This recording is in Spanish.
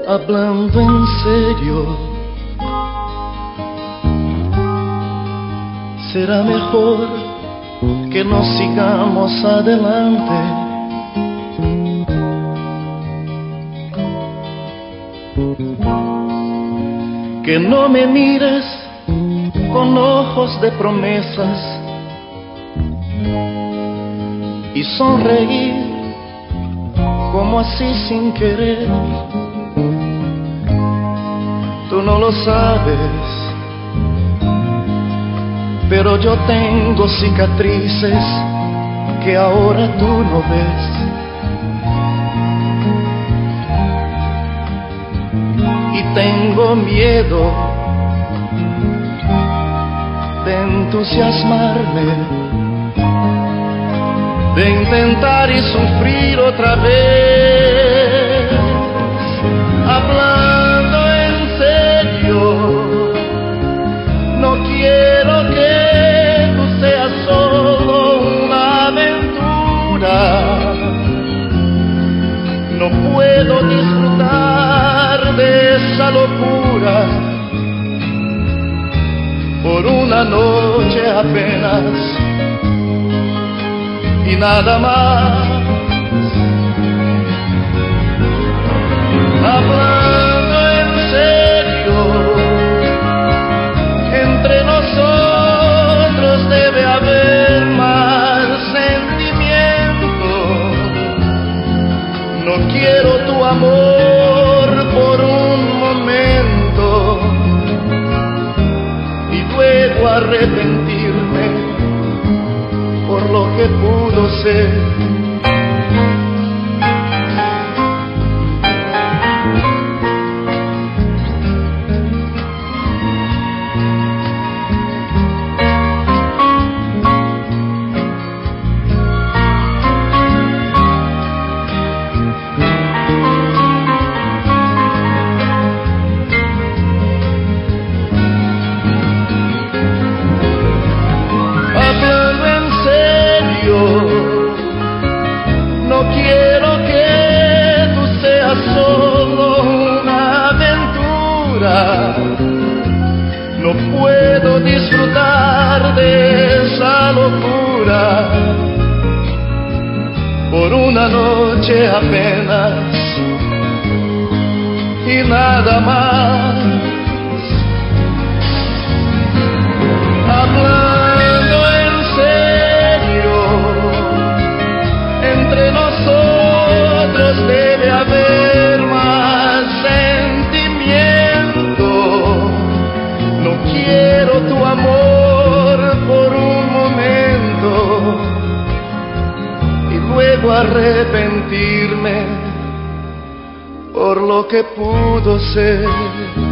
Hablando en serio, será mejor que nos sigamos adelante. Que no me mires con ojos de promesas y sonreír como así sin querer. Tú no lo sabes, pero yo tengo cicatrices que ahora tú no ves. Y tengo miedo de entusiasmarme, de intentar y sufrir otra vez. Hablando en serio, no quiero que tú seas solo una aventura. No puedo disfrutar de esa locura por una noche apenas y nada más. Hablando en serio, entre nosotros debe haber más sentimiento. No quiero tu amor por un momento y luego arrepentirme por lo que pudo ser. No quiero que tú seas solo una aventura. No puedo disfrutar de esa locura por una noche apenas y nada más. Hablando en serio, entre nosotros debe haber más sentimiento. No quiero tu amor por un momento y luego arrepentirme por lo que pudo ser.